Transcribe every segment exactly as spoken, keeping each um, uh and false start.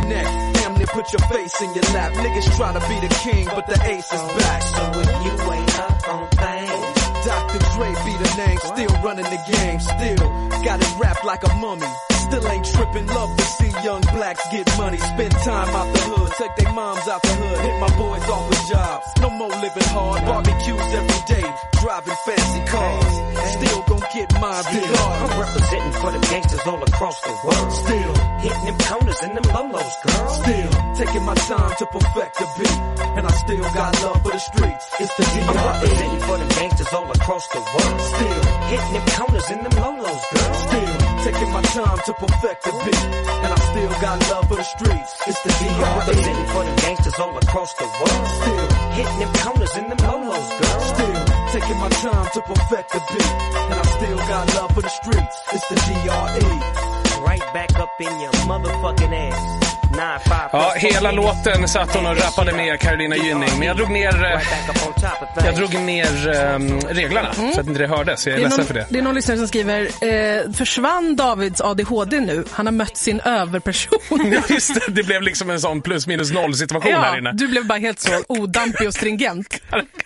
neck. Damn near put your face in your lap. Niggas try to be the king, but the ace is back. So if you ain't up on things, Doctor Dre be the name, still running the game, still got it wrapped like a mummy. Still ain't tripping, love to see young blacks get money. Spend time out the hood, take their moms out the hood. Hit my boys off with jobs, no more living hard. Barbecues every day, driving fancy cars. Still gon' get mine regardless. I'm representing for the gangsters all across the world. Still hitting them corners and them lolos, girl. Still taking my time to perfect the beat. And I still got love for the streets. It's the D R E. I'm representing for the gangsters all across the world. Still hitting them corners and them lolos, girl. Still taking my time to perfect the beat. And I still got love for the streets. It's the D R E. I'm representing for the gangsters all across the world. Still hitting them corners and them lolos, girl. Still taking my time to perfect the beat. And I still got love for the streets. It's the D R E. Right back up in your motherfucking ass. Ja, hela låten satt hon och rappade med Carolina Gynning. Men jag drog ner Jag drog ner um, reglarna mm. så att inte det hördes. Jag är, är ledsen någon, för det. Det är någon lyssnare som skriver eh, försvann Davids A D H D nu? Han har mött sin överperson. Ja, just det, det blev liksom en sån plus minus noll situation ja, här inne. Du blev bara helt så odampig och stringent.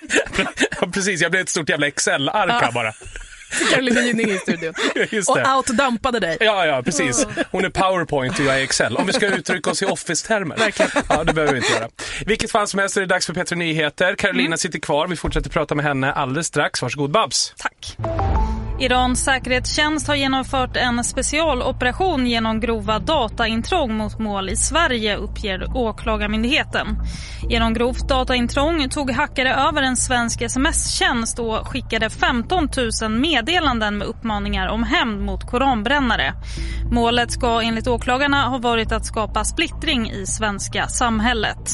Ja, precis, jag blev ett stort jävla Excel-ark ja. bara. Carolina Gynning i studion. Och outdampade dig. Ja, ja, precis. Hon är PowerPoint och jag är Excel. Om vi ska uttrycka oss i Office-termer. Verkligen. Ja, det behöver vi inte göra. Vilket fall som helst är det dags för Petri Nyheter. Carolina mm. sitter kvar. Vi fortsätter prata med henne alldeles strax. Varsågod, Babs. Tack. Irans säkerhetstjänst har genomfört en specialoperation genom grova dataintrång mot mål i Sverige, uppger åklagarmyndigheten. Genom grovt dataintrång tog hackare över en svensk sms-tjänst och skickade femton tusen meddelanden med uppmaningar om hämnd mot koranbrännare. Målet ska enligt åklagarna ha varit att skapa splittring i svenska samhället.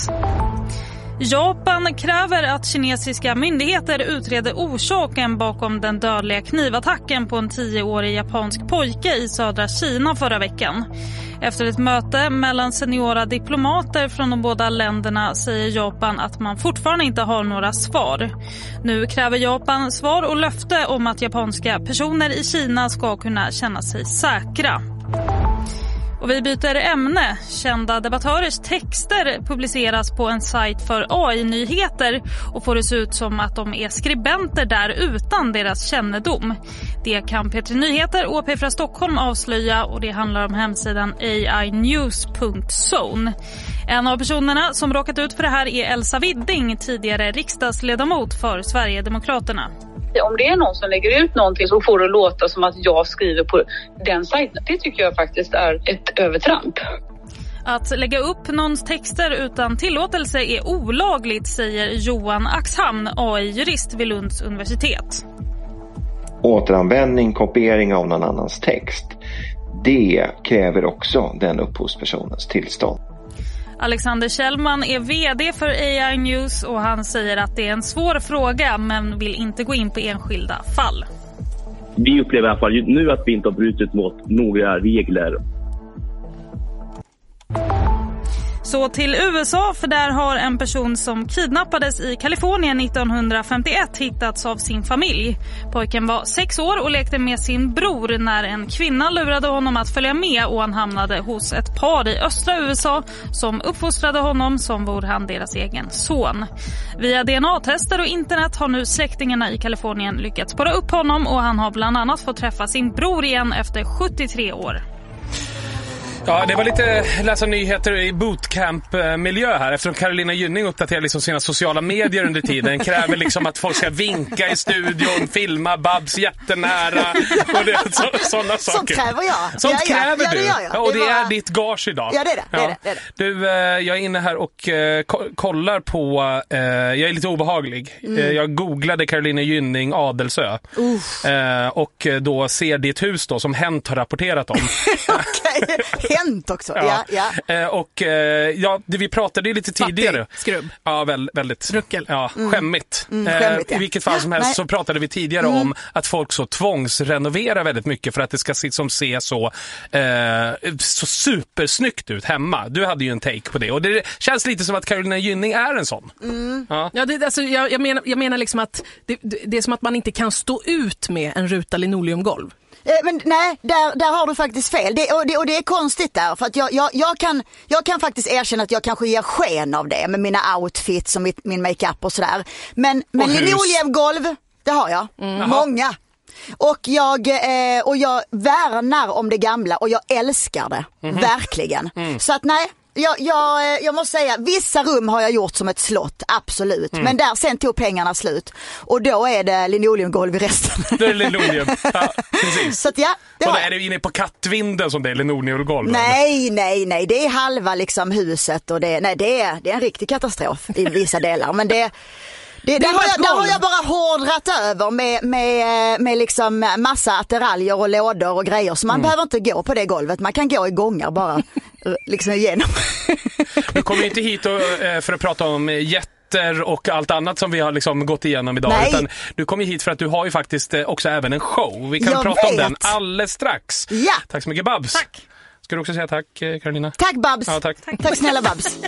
Japan kräver att kinesiska myndigheter utreder orsaken bakom den dödliga knivattacken på en tioårig japansk pojke i södra Kina förra veckan. Efter ett möte mellan seniora diplomater från de båda länderna säger Japan att man fortfarande inte har några svar. Nu kräver Japan svar och löfte om att japanska personer i Kina ska kunna känna sig säkra. Och vi byter ämne. Kända debattörers texter publiceras på en sajt för A I-nyheter och får det se ut som att de är skribenter där utan deras kännedom. Det kan Petri Nyheter och P fyra Stockholm avslöja och det handlar om hemsidan a i news punkt zone. En av personerna som råkat ut för det här är Elsa Widding, tidigare riksdagsledamot för Sverigedemokraterna. Om det är någon som lägger ut någonting så får det låta som att jag skriver på den sajten. Det tycker jag faktiskt är ett övertramp. Att lägga upp någons texter utan tillåtelse är olagligt, säger Johan Axhamn, A I-jurist vid Lunds universitet. Återanvändning, kopiering av någon annans text, det kräver också den upphovspersonens tillstånd. Alexander Kjellman är vd för A I News och han säger att det är en svår fråga men vill inte gå in på enskilda fall. Vi upplever i alla fall nu att vi inte har brutit mot några regler. Så till U S A, för där har en person som kidnappades i Kalifornien nittonhundrafemtioett hittats av sin familj. Pojken var sex år och lekte med sin bror när en kvinna lurade honom att följa med och han hamnade hos ett par i östra U S A som uppfostrade honom som vore han deras egen son. Via D N A-tester och internet har nu släktingarna i Kalifornien lyckats spåra upp honom och han har bland annat fått träffa sin bror igen efter sjuttiotre år. Ja, det var lite läsa nyheter i bootcamp-miljö här. Eftersom Carolina Gynning uppdaterar liksom sina sociala medier under tiden. Kräver liksom att folk ska vinka i studion, filma Babs jättenära och det, så, sådana saker. Sånt kräver jag. Sånt ja, kräver ja, du. Ja, det gör jag. Ja, och det, det var... är ditt gage idag. Ja, det är det. det, är det, det, är det. Du, eh, jag är inne här och eh, ko- kollar på... Eh, jag är lite obehaglig. Mm. Eh, jag googlade Carolina Gynning Adelsö. Eh, och då ser ditt hus då som Hänt har rapporterat om. Okej, Hänt också. Ja, ja. ja. Eh, och eh, ja, det vi pratade lite tidigare. Fattig, skrubb. Ja, väl, väldigt. Ruckel. Ja, mm. skämmigt. Mm, skämmigt ja. eh, I vilket fall som helst Nej. så pratade vi tidigare mm. om att folk så tvångsrenoverar väldigt mycket för att det ska liksom se så, eh, så supersnyggt ut hemma. Du hade ju en take på det. Och det känns lite som att Carolina Gynning är en sån. Mm. Ja, ja det, alltså, jag, jag, menar, jag menar liksom att det, det är som att man inte kan stå ut med en ruta linoleumgolv. Men nej, där, där har du faktiskt fel. Det, och, det, och det är konstigt där. För att jag, jag, jag, kan, jag kan faktiskt erkänna att jag kanske ger sken av det med mina outfits och mitt, min makeup och sådär. Men, men linoleumgolv, det har jag. Mm. Många. Och jag, eh, och jag värnar om det gamla och jag älskar det. Mm-hmm. Verkligen. Mm. Så att nej. Jag, jag, jag måste säga, vissa rum har jag gjort som ett slott, absolut. Mm. Men där sen tog pengarna slut. Och då är det linoleumgolv i resten. Det är linoleum, ja, precis. Så att ja, det och har... är det inne på kattvinden som det är linoleumgolv? Nej, nej, nej. Det är halva liksom huset. Och det, nej, det, är, det är en riktig katastrof i vissa delar. Men det... Det, det har jag, där har jag bara hårdrat över med, med, med liksom massa attiraljer och lådor och grejer. Så man mm. behöver inte gå på det golvet. Man kan gå i gångar bara liksom igenom. Du kommer inte hit och, för att prata om jätter och allt annat som vi har liksom gått igenom idag. Nej. Utan du kommer hit för att du har ju faktiskt också även en show. Vi kan jag prata vet. om den alldeles strax. Ja. Tack så mycket, Babs. Tack. Ska du också säga tack, Carolina? Tack, Babs. Ja, tack. Tack, tack snälla, Babs.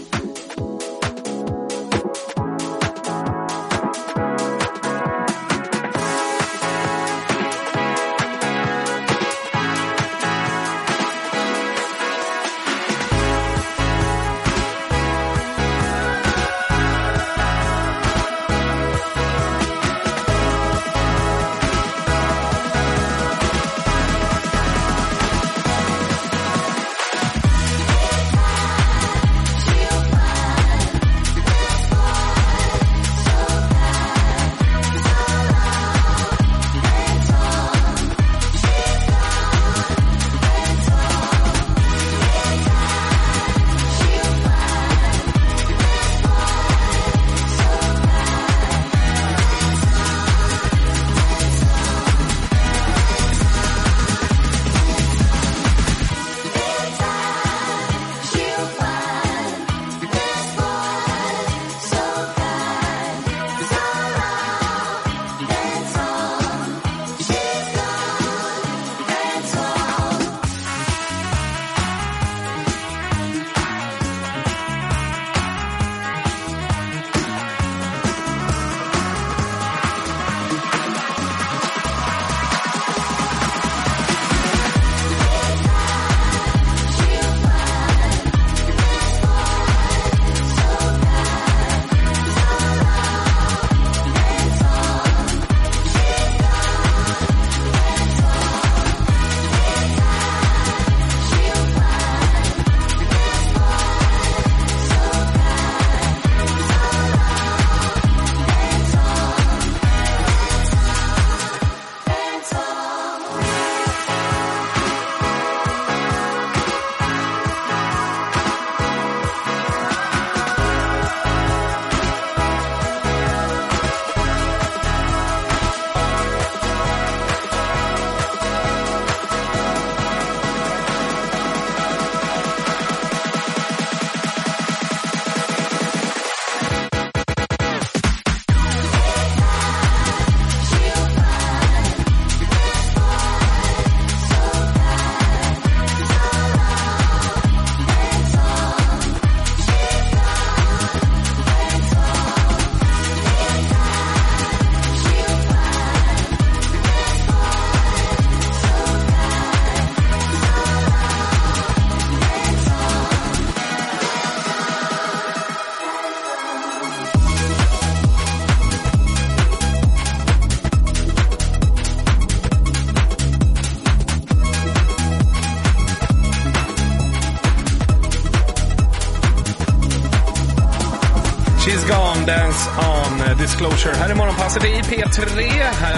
Dance on Disclosure. Här är morgonpasset i P tre.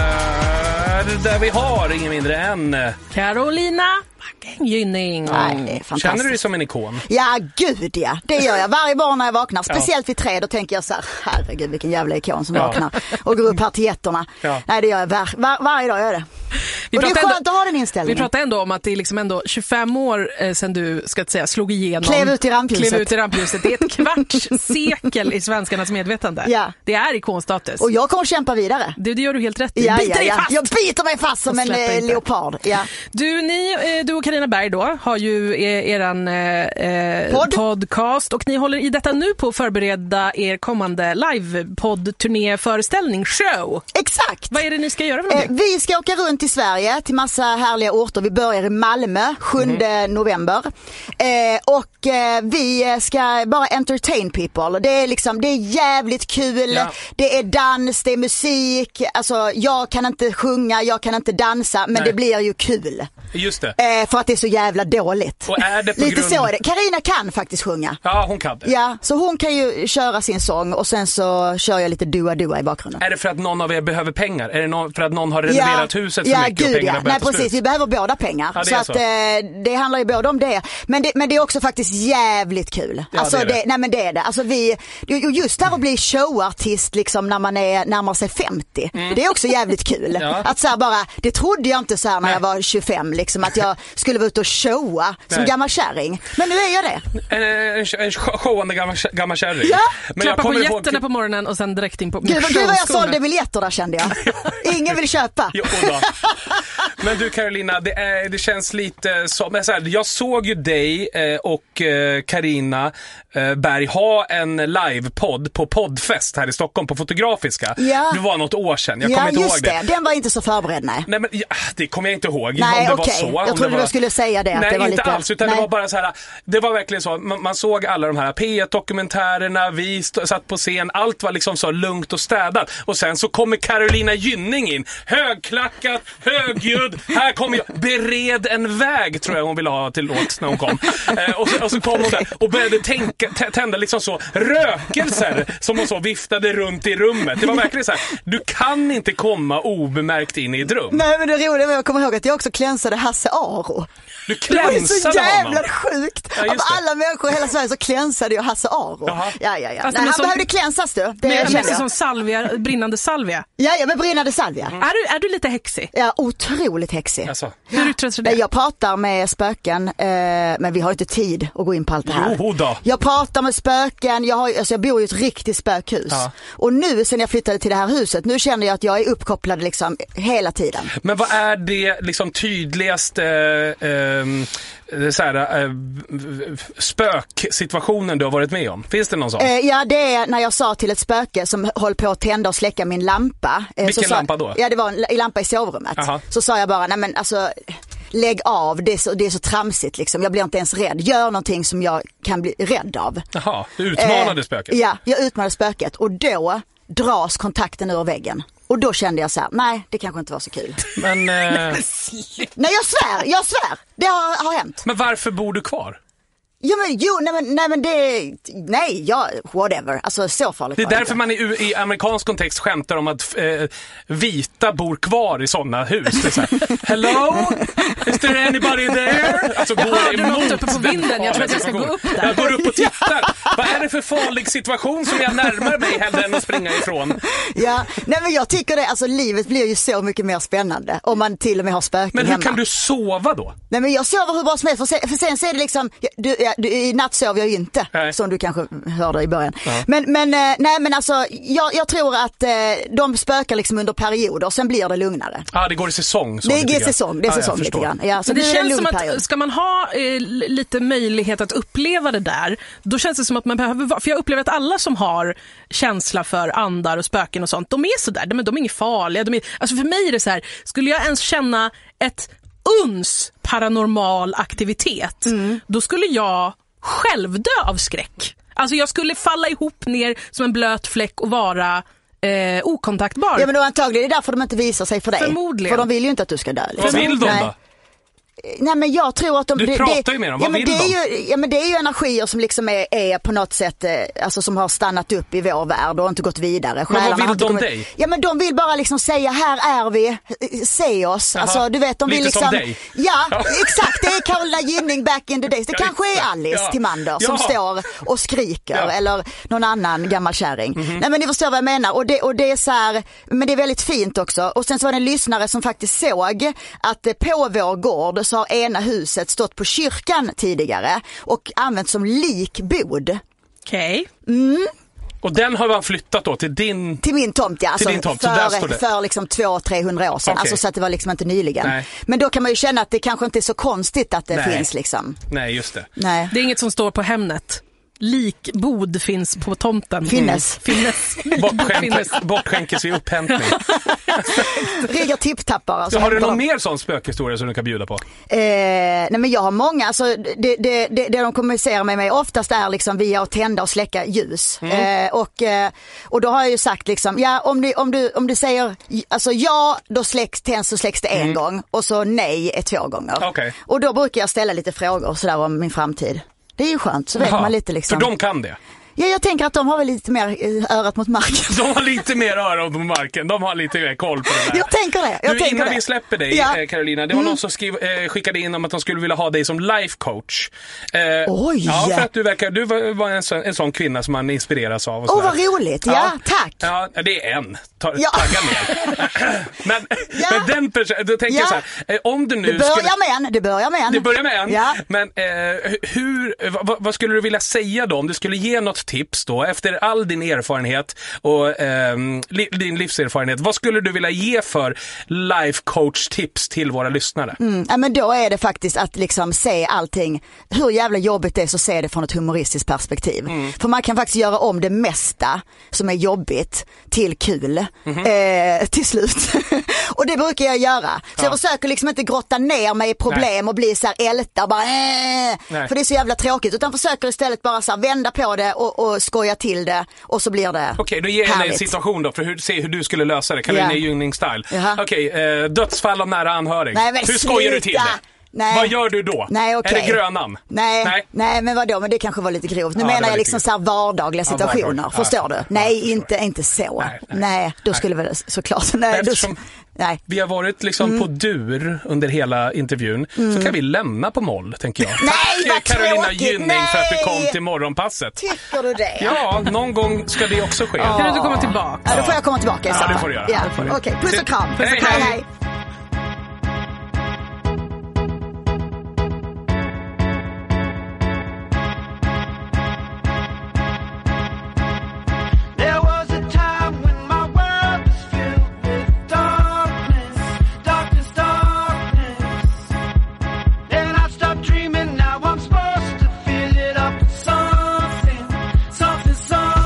Här där vi har ingen mindre än Carolina Gynning. Nej, det är fantastiskt. Känner du dig som en ikon? Ja, gud ja. Det gör jag varje morgon när jag vaknar. Speciellt vid tre, då tänker jag så här, herregud vilken jävla ikon som ja. vaknar och går upp här till jätterna. Ja. Nej, det gör jag var, var, varje dag gör jag det. Vi och det är skönt ändå, att ha den inställningen. Vi pratar ändå om att det är liksom ändå tjugofem år eh, sedan du ska säga, slog igenom. Klev ut i rampljuset. Klev ut i rampljuset. Det är ett kvarts sekel i svenskarnas medvetande. Ja. Det är ikonstatus. Och jag kommer kämpa vidare. Det, det gör du helt rätt i. Ja, biter ja, dig ja. fast. Jag biter mig fast som en eh, leopard. Ja. Du, ni, eh, du och Carina Berg då har ju er, eran eh, Pod. podcast och ni håller i detta nu på att förbereda er kommande live-podd-turné-föreställning, show. Exakt. Vad är det ni ska göra för Eh, någonting? vi ska åka runt i Sverige till massa härliga orter. Vi börjar i Malmö sjunde november. Eh, och eh, vi ska bara entertain people. Det är liksom, det är jävligt kul. Ja. Det är dans, det är musik. Alltså jag kan inte sjunga, jag kan inte dansa, men Nej. det blir ju kul. Just det. Eh, för att det är så jävla dåligt. Och är det på Lite grund... så är det. Carina kan faktiskt sjunga. Ja, hon kan det. Ja, så hon kan ju köra sin sång och sen så kör jag lite dua-dua i bakgrunden. Är det för att någon av er behöver pengar? Är det någon, för att någon har renoverat huset för ja, mycket gud, och pengarna ja. börjar Nej, ta precis. slut? Vi behöver båda pengar. Ja, det så är att så. eh, det handlar ju både om det. Men det, men det är också faktiskt jävligt kul. Ja, alltså, det är det. det, nej, men det är det. Alltså, vi, just där att bli showartist liksom, när man är närmar sig femtio. Mm. Det är också jävligt kul. Ja. Att så här, bara, det trodde jag inte så här när Nej. jag var tjugofem. Liksom, att jag skulle vara ute och showa som Nej. gammal kärring. Men nu är jag det. En, en, en showande gammal, gammal kärring. Ja. Men Klappa på kommer jätterna ihåg... på morgonen och sen direkt in på Gud, gud vad jag showskorna. sålde biljetter där, kände jag. Ingen vill köpa. Jo, då. Men du Carolina, det, är, det känns lite som... Men så här, jag såg ju dig eh, och eh, Carina eh, Berg ha en livepodd på Poddfest här i Stockholm på Fotografiska. Ja. Det var något år sedan, jag Ja, kommer inte just ihåg det. det. Den var inte så förberedd, nej. Nej, men ja, det kommer jag inte ihåg. Nej, om det okej. var så. Jag om trodde det var... du skulle säga det. Att Nej, det var inte lite... alls. Utan nej. det var bara så här. Det var verkligen så. Man, man såg alla de här P ett-dokumentärerna. Vi st- satt på scen. Allt var liksom så lugnt och städat. Och sen så kommer Carolina Gynning in. Högklackat, högljudd. Här kommer jag. Bered en väg, tror jag hon ville ha till låt när hon kom. Eh, och, så, och så kom hon där och började tänka, t- tända liksom så rökelser som hon så viftade runt i rummet. Det var verkligen så här. Du kan inte komma obemärkt in i ett rum. Nej, men det roliga var, jag kommer ihåg att jag också klänsade Hasse Aro. Du Det var ju så klänsade jävla honom. sjukt. Ja, Av just det. alla människor i hela Sverige så klänsade jag Hasse Aro. Jaha. Ja, ja, ja. Alltså, Nej, men han som- behövde klänsas du. Det Men jag känner känner som jag. salvia, brinnande salvia. Ja, ja, med brinnande salvia. Mm. Är, du, är du lite häxig? Ja, otroligt häxig. Alltså. Hur yttrar sig det? Jag pratar med spöken, eh, men vi har inte tid att gå in på allt det här. Jo då. Jag pratar med spöken, jag, har, alltså jag bor i ett riktigt spökhus. Ja. Och nu sen jag flyttade till det här huset, nu känner jag att jag är uppkopplad liksom hela tiden. Men vad är det liksom tydligaste eh, eh, så här, eh, spöksituationen du har varit med om? Finns det någon sån? Eh, ja, det är när jag sa till ett spöke som höll på att tända och släcka min lampa. Eh, Vilken så sa, lampa då? Ja, det var en l- lampa i sovrummet. Aha. Så sa jag bara, nej men alltså, lägg av, det är så, det är så tramsigt liksom. Jag blir inte ens rädd. Gör någonting som jag kan bli rädd av. Jaha, du utmanade Eh, spöket. Ja, jag utmanade spöket och då dras kontakten ur väggen. Och då kände jag så här, nej, det kanske inte var så kul. Men, eh, Nej, jag svär, jag svär. Det har, har hänt. men varför bor du kvar? Jo, men, jo, nej men, nej men det, nej, ja, whatever. Alltså så farligt Det är var det därför inte. man i, i amerikansk kontext skämtar om att eh, vita bor kvar i sådana hus. Det är så här, hello? Is there anybody there? Alltså, Jag går hörde emot något uppe på vinden. Jag tror att jag ska gå upp där. Jag går upp och tittar. Vad är det för farlig situation som jag närmar mig hellre än att springa ifrån? Ja, nej men jag tycker det, alltså livet blir ju så mycket mer spännande om man till och med har spöken Men hur hemma. kan du sova då? Nej men jag sover hur bra som helst, för sen, för sen så är det liksom, du, ja, du, i natt sover jag ju inte, Nej. som du kanske hörde i början. Ja. Men, men, eh, nej men alltså, jag, jag tror att eh, de spökar liksom under perioder, sen blir det lugnare. Ja, ah, det går i säsong. Så Det lite är grann. säsong, det är Ja, jag säsong lite förstår. grann. Ja, så Men det nu är en känns som lugn att period. ska man ha eh, lite möjlighet att uppleva det där, då känns det som att man behöver vara, för jag upplever att alla som har känsla för andar och spöken och sånt, de är så där, de, de är inget farliga, de är, alltså för mig är det så här, skulle jag ens känna ett uns paranormal aktivitet, mm. då skulle jag själv dö av skräck. Alltså jag skulle falla ihop ner som en blöt fläck och vara eh, okontaktbar. Ja men då antagligen är det därför de inte visar sig för dig. Förmodligen. För de vill ju inte att du ska dö. Vad vill de Nej. då? Nej men jag tror att de... Du det, pratar det, ju med dem, ja, vad men vill det är de? ju, ja men det är ju energier som liksom är, är på något sätt, eh, alltså som har stannat upp i vår värld och inte gått vidare. Men vad Själarna vill har inte de kommit- dig? Ja men de vill bara liksom säga, här är vi, se oss. Jaha. Alltså du vet, de vill Lite som liksom... dig. Ja, Ja. exakt. Det är Carolina Gynning back in the days. Det Ja, kanske är exakt. Alice Ja. Timander som Ja. står och skriker, Ja. eller någon annan gammal kärring. Mhm. Nej men ni förstår vad jag menar. Och det, och det är så här, men det är väldigt fint också. Och sen så var det en lyssnare som faktiskt såg att eh, på vår gård så har ena huset stått på kyrkan tidigare och använts som likbod. Okej. Mm. Och den har man flyttat då till din... Till min tomt, ja. Alltså din tomt. Så för, där står det. för liksom två trehundra år sedan. Okay. Alltså så att det var liksom inte nyligen. Nej. Men då kan man ju känna att det kanske inte är så konstigt att det Nej. finns liksom. Nej, just det. Nej. Det är inget som står på Hemnet. Likbod finns på tomten. Finnes. Mm. Finnes. Bortskänkes, bortskänkes vid upphämtning. Riggar tipptappar. Alltså, Så har du någon de... mer sån spökhistoria som du kan bjuda på? Eh, nej men jag har många, alltså det, det, det, det de kommunicerar med mig oftast är liksom via att tända och släcka ljus. Mm. Eh, och, eh, och då har jag ju sagt liksom, ja om du, om du, om du säger alltså ja, då släcks, tänds och släcks det en mm. gång och så nej är två gånger. Okay. Och då brukar jag ställa lite frågor sådär om min framtid. Det är ju skönt, så vet Jaha, man lite liksom. För de kan det? Ja, jag tänker att de har väl lite mer örat mot marken. De har lite mer örat mot marken. De har lite mer koll på det där. Jag tänker det. Jag du, tänker innan det. vi släpper dig, ja. Carolina. Det var mm. någon som skrev, eh, skickade in om att de skulle vilja ha dig som life coach. Eh, Oj! Ja, för att du verkar, du var, var en, sån, en sån kvinna som man inspireras av. Åh, oh, vad roligt. Ja, ja, tack. Ja, det är en. Ta, ja. Tagga ner. men, ja. men den personen, då tänker ja. jag så här, eh, om du nu det börjar skulle... med en, det börjar med en. Det börjar med en. Ja. Men eh, hur, vad, vad skulle du vilja säga då? Om du skulle ge något tips då, efter all din erfarenhet och eh, li, din livserfarenhet, vad skulle du vilja ge för life coach tips till våra lyssnare? Mm, ja, men då är det faktiskt att liksom se allting, hur jävla jobbigt det är, så se det från ett humoristiskt perspektiv. Mm. För man kan faktiskt göra om det mesta som är jobbigt till kul mm-hmm. eh, till slut. Och det brukar jag göra. Så ja. jag försöker liksom inte grotta ner mig i problem Nej. och bli så här älta bara äh, för det är så jävla tråkigt, utan försöker istället bara så här vända på det och, och skoja till det, och så blir det. Okej, okay, då ger jag dig en situation då för att se hur du skulle lösa det. Carolina yeah. Gynning-style. Uh-huh. Okej, okay, eh, dödsfall av nära anhörig. Nej, men hur skojar du till det? Nej. Vad gör du då? Nej, okay. Är det grönan? Nej, nej, nej, men vadå? Men det kanske var lite grovt. Nu ja, menar jag liksom så här vardagliga situationer. Ja, förstår ja, du? Nej, ja, inte, inte så. Nej, nej. nej då skulle nej. väl såklart... Nej, Eftersom då, nej. vi har varit liksom mm. på dur under hela intervjun mm. så kan vi lämna på moll, tänker jag. Nej, Tack Carolina Gynning nej. för att du kom till morgonpasset. Tycker du det? Ja, någon gång ska det också ske. Kan du komma tillbaka? Ja, då får jag komma tillbaka. Ja, det får du göra. Ja. Okej, okay. Puss och kram. Puss och kram. Hej, hej.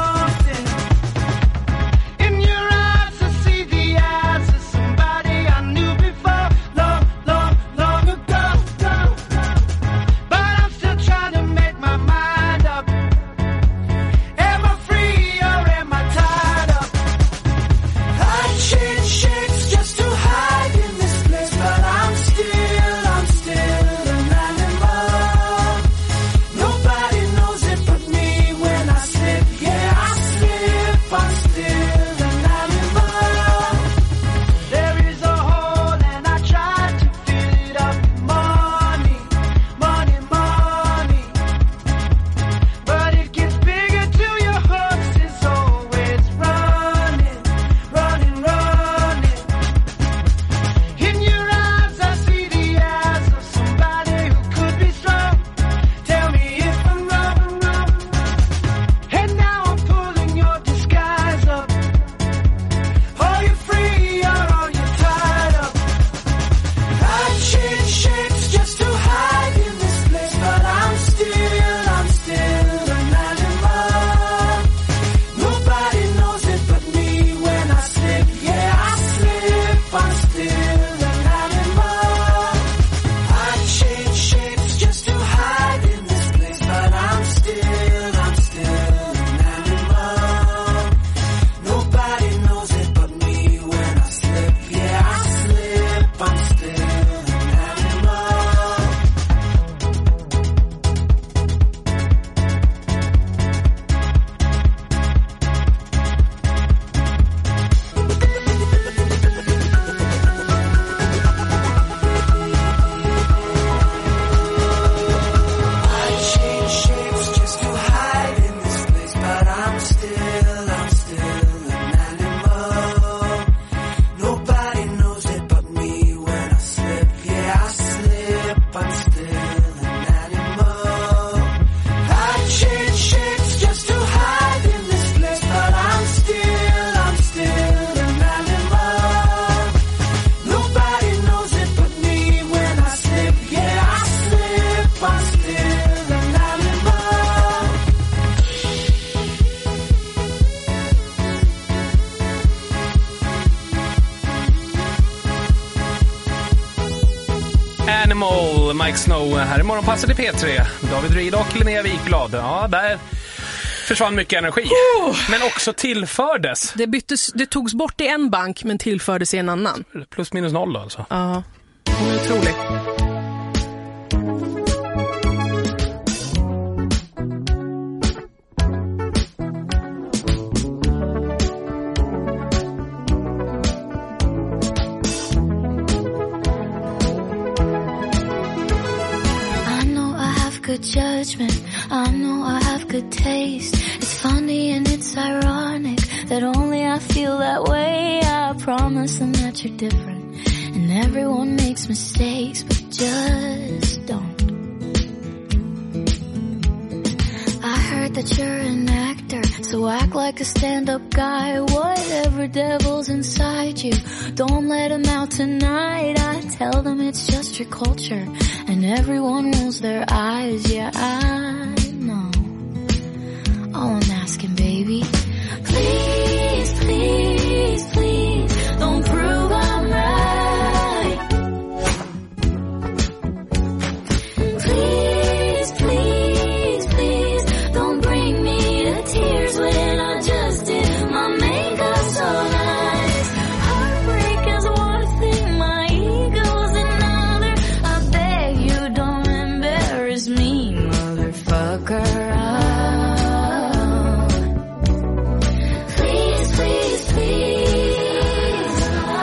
I Snow, Mike Snow här i morgonpasset i P tre. David Ryd och Linnea Wikblad. Ja, där försvann mycket energi. Oh. Men också tillfördes. Det, byttes, det togs bort i en bank men tillfördes i en annan. Plus minus noll alltså. Ja, hon är otrolig. Good judgment, I know I have good taste. It's funny and it's ironic that only I feel that way. I promise them that you're different, and everyone makes mistakes, but just don't. I heard that you're an actor, so act like a stand-up guy. Whatever devil's inside you, don't let him out tonight. I tell them it's just your culture, and everyone rolls their eyes. Yeah, I know. All I'm asking, baby, please, please, please, don't prove I'm right. Please, please, please, don't bring me to tears when I just did my makeup so nice. Heartbreak is one thing, my ego's another. I beg you don't embarrass me, motherfucker. Please, please, please.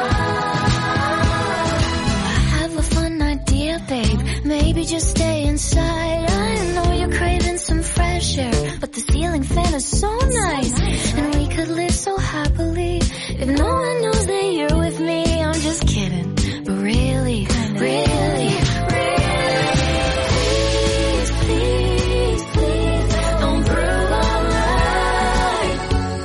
I have a fun idea, babe. Maybe just stay inside. I know you're craving some fresh air, but the ceiling fan is so nice, and we could live so happily if no one knows that you're with me. I'm just kidding, but really, really, really, please, please, please, don't prove I'm right.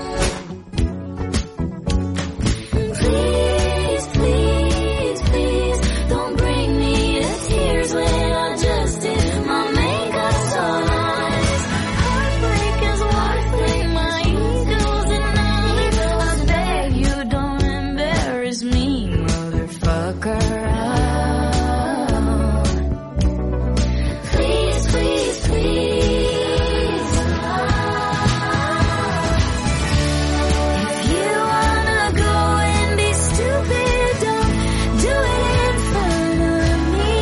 Please, please, please, don't bring me to tears when I just did my makeup so nice. Heartbreak is one thing, my ego's another. I beg you don't embarrass me, motherfucker. Please, please, please. If you wanna go and be stupid, don't do it in front of me.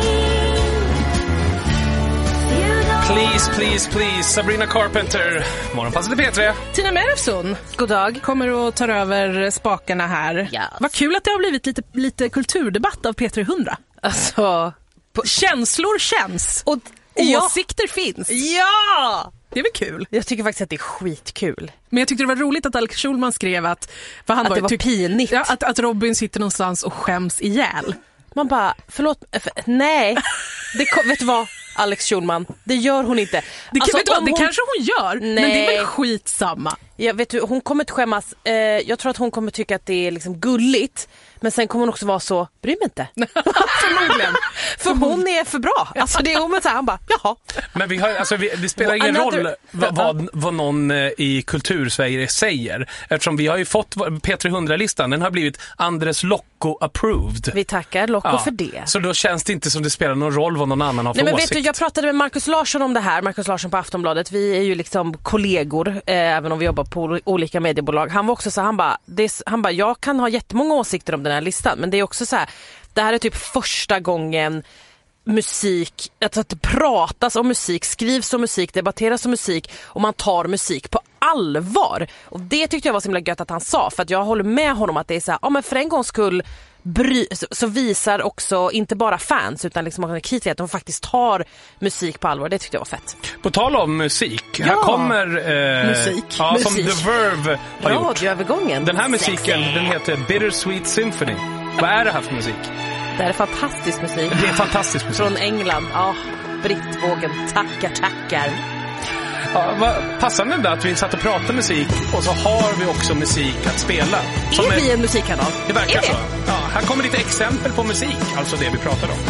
You don't Please, please, please. Sabrina Carpenter. Morgonpasset i P tre. Tina Merefson, god dag, kommer och tar över spakarna här. Yes. Vad kul att det har blivit lite, lite kulturdebatt av P trehundra. Alltså, på... Känslor känns. Och ja. Åsikter finns. Ja! Det är väl kul. Jag tycker faktiskt att det är skitkul. Men jag tyckte det var roligt att Alex Schulman skrev att, vad han att var, det var tyck- pinigt. Ja, att, att Robin sitter någonstans och skäms ihjäl. Man bara, förlåt, för, nej. Det, vet du vad, Alex Schulman, det gör hon inte. Det, alltså, vet du vad, det hon... kanske hon gör, nej. men det är väl skitsamma. Ja, vet du, hon kommer inte skämmas. Eh, jag tror att hon kommer tycka att det är liksom gulligt. Men sen kommer hon också vara så, bry mig inte. Förmodligen. För hon är för bra. Alltså det är hon så här, han bara, jaha. Men vi har, alltså, vi, det spelar ingen Another... roll vad, vad, vad någon eh, i kultursverige säger. Eftersom vi har ju fått P trehundra-listan, den har blivit Andres Locco approved. Vi tackar Locco Ja, för det. Så då känns det inte som det spelar någon roll vad någon annan har för Nej, men åsikt. vet du, jag pratade med Marcus Larsson om det här. Marcus Larsson på Aftonbladet. Vi är ju liksom kollegor, eh, även om vi jobbar på olika mediebolag. Han var också så, han bara, det är, han bara, jag kan ha jättemånga åsikter om den här listan, men det är också så här, det här är typ första gången musik, alltså att det pratas om musik, skrivs om musik, debatteras om musik och man tar musik på allvar. Och det tyckte jag var så himla gött att han sa, för att jag håller med honom att det är så här, ja men för en gångs skull bry, så, så visar också inte bara fans utan liksom också kritiker att de faktiskt tar musik på allvar. Det tyckte jag var fett. På tal om musik, ja. här kommer eh, musik. Ja, musik. som The Verve har gjort. Radioövergången. Den här musiken, den heter Bittersweet Symphony. Vad är det här för musik? Det här är fantastisk musik. Det är fantastisk musik. Från England. Ja, Brittvågen. Tackar, tackar. Ja, vad passande det att vi satt och pratade musik och så har vi också musik att spela. Som är vi en musikkanal? Det verkar är det? så. Ja, här kommer lite exempel på musik, alltså det vi pratar om.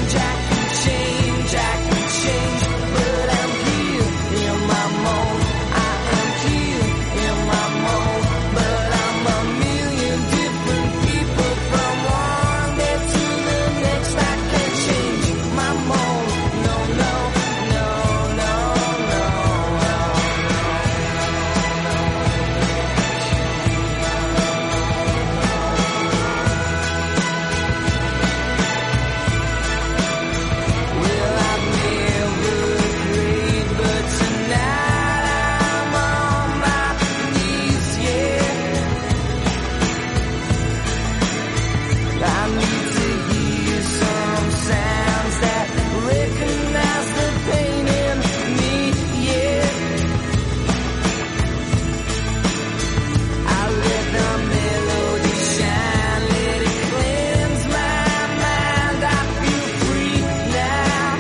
change, I can change, I can change, but I'm here in my mold. I am here in my mold, but I'm a million different people from one day to the next. I can change my mold. No, no, no, no, no, no. Well, I've never prayed, but tonight I'm on my knees, yeah. I need to hear some sounds that recognize the pain in me, yeah. I let the melody shine, let it cleanse my mind. I feel free now.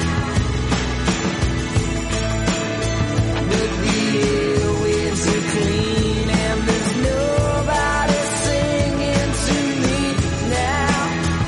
But the airwaves are clean and there's nobody singing to me now.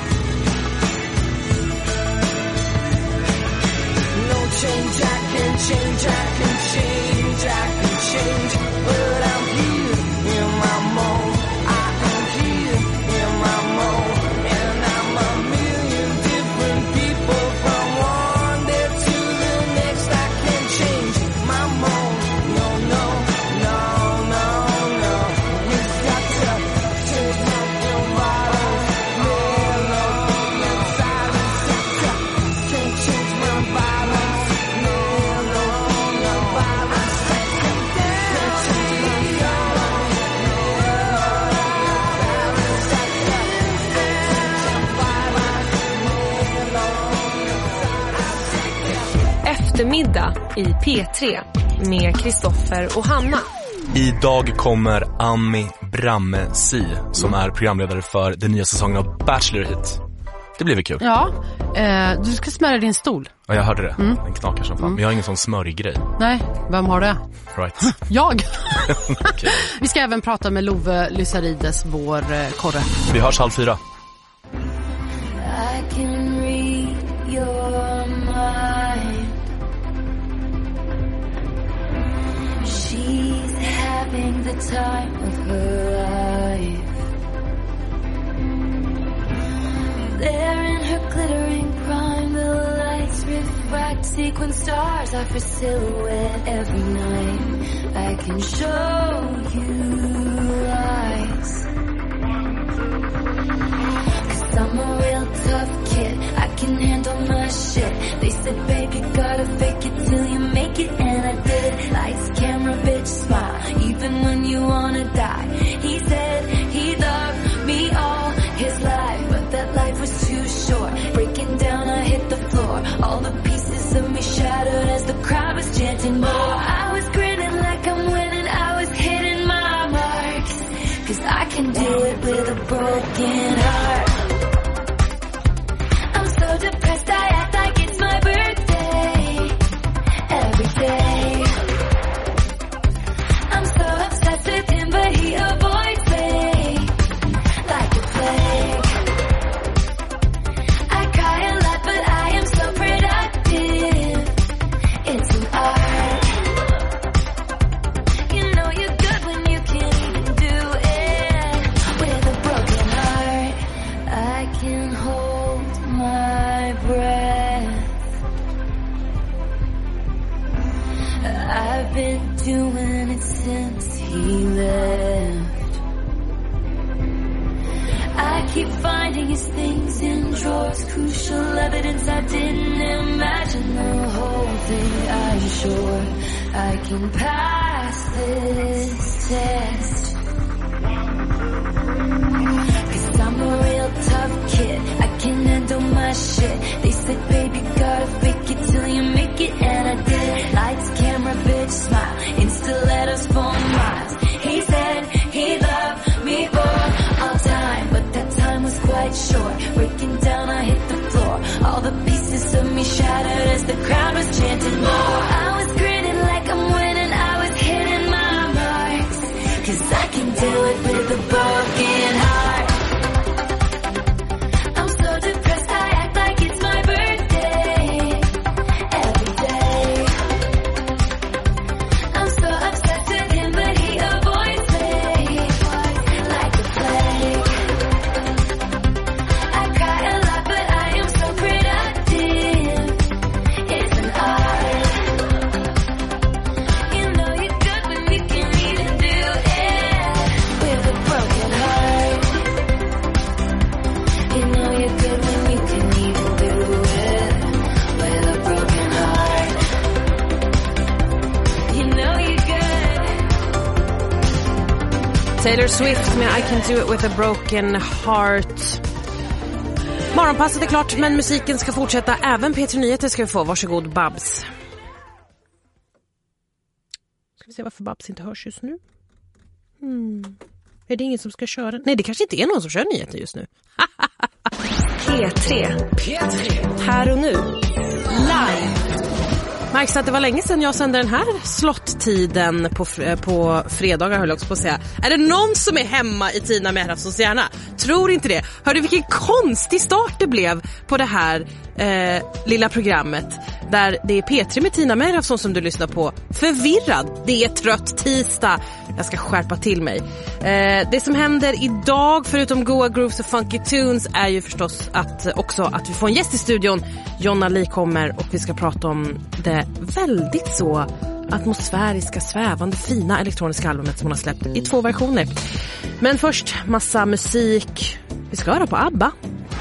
No change, I can change, I can change, I can change, but I'm here in my mold. I am here in my mold, and I'm a million different people from one day to the next. I can change my mold. No, no, no, no, no. We've got to change my environment. Melody and silence. Can't change my violence. No, no, no violence. Can't change my Eftermiddag i P tre med Kristoffer och Hanna. Idag kommer Ami Bramme Si, som är programledare för den nya säsongen av Bachelor hit. Det blir väl kul. Ja, eh, du ska smörja din stol. Ja, jag hörde det. Mm. Den knakar som fan. Mm. Men jag har ingen sån smörjgrej. Nej, vem har det? Right. Jag. Okay. Vi ska även prata med Love Lysarides, vår eh, korre. Vi hörs halv fyra. I can read your mind. She's having the time of her life. There in her glittering prime, the lights refract sequin stars off her silhouette every night. I can show you lights. I'm a real tough kid, I can handle my shit. They said, baby, gotta fake it till you make it, and I did. Lights, camera, bitch, smile, even when you wanna die. He said he loved me all his life, but that life was too short. Breaking down, I hit the floor. All the pieces of me shattered as the crowd was chanting more. I was grinning like I'm winning, I was hitting my marks, 'cause I can do it with a broken heart. So depressed I act like it's my birthday every day. I'm so obsessed with him, but he avoids me like a plague. I cry a lot, but I am so productive. It's an art. You know you're good when you can't even do it with a broken heart. I can hold my breath. I've been doing it since he left. I keep finding his things in drawers, crucial evidence I didn't imagine the whole thing. I'm sure I can pass this test, 'cause I'm a real tough kid, I can handle my shit. They said, baby, gotta fake it till you make it, and I did. Lights, camera, bitch, smile, insta letters, phone miles. He said he loved me for all time, but that time was quite short. Breaking down, I hit the floor. All the pieces of me shattered as the crowd was chanting more. I was grinning like I'm winning, I was hitting my marks, 'cause I can do it with a broken heart. I'm so depressed I act like it's my birthday Taylor Swift med I Can Do It With A Broken Heart. Morgonpasset är klart, men musiken ska fortsätta. Även P tre Nyheter ska vi få. Varsågod, Babs. Ska vi se varför Babs inte hörs just nu. Hmm. Är det ingen som ska köra? Nej, det kanske inte är någon som kör nyheter just nu. P tre. P tre. Här och nu. Live. Märks att det var länge sedan jag sände den här slottiden på, på fredagar, höll jag också på att säga. Är det någon som är hemma i Tina Mehrafsons hjärna? Tror inte det. Hörde vilken konstig start det blev på det här eh, lilla programmet. Där det är P tre med Tina Mehrafson som du lyssnar på. Förvirrad. Det är trött tisdag. Jag ska skärpa till mig. Eh, det som händer idag, förutom Goa Grooves och Funky Tunes, är ju förstås att, också att vi får en gäst i studion. Jonna Lee kommer och vi ska prata om det väldigt så atmosfäriska, svävande, fina elektroniska albumet som hon har släppt i två versioner. Men först massa musik. Vi ska höra på ABBA.